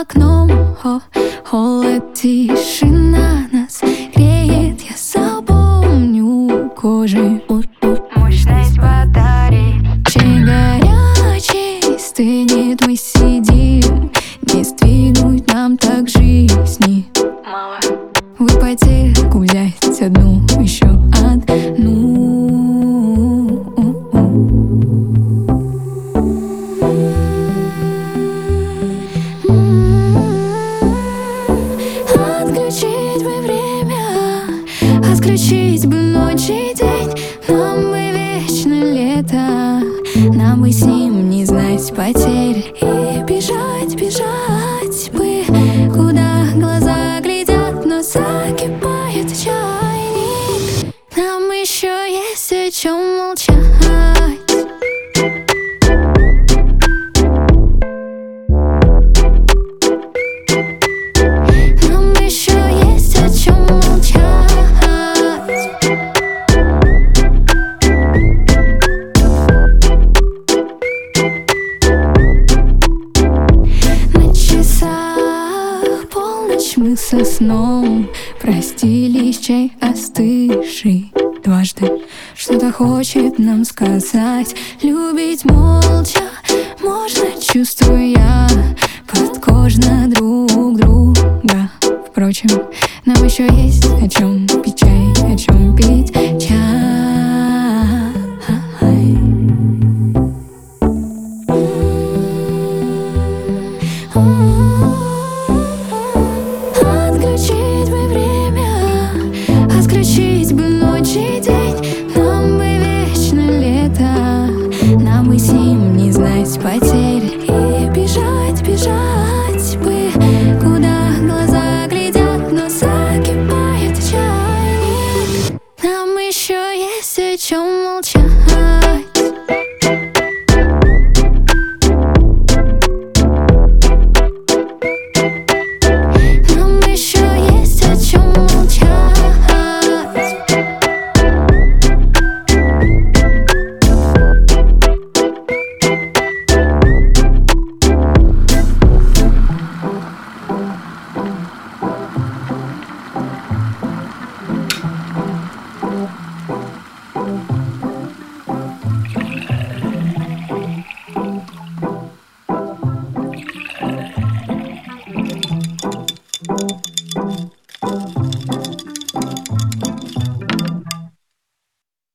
окном. Холод, тишина нас греет. Я запомню кожей мощность батареи. Чай горячий стынет, мы сидим. Не сдвинуть нам так жизни мало. В ипотеку взять одну, еще одну. Отключить бы время, отключить бы ночь и день. Нам бы вечно лето, нам бы с ним не знать потерь. И бежать, бежать бы, куда глаза глядят, но закипает чайник. Нам еще есть о чем молчать. Мы со сном простились, чай остывший дважды. Что-то хочет нам сказать. Любить молча можно, чувствуя подкожно друг друга. Впрочем, нам еще есть о чем пить чай, о чем пить чай. Отключить бы время, отключить бы ночь и день. Нам бы вечно лето, нам бы с ним не знать потерь. И бежать, бежать бы, куда глаза глядят, но закипает чайник. Нам еще есть о чем молчать.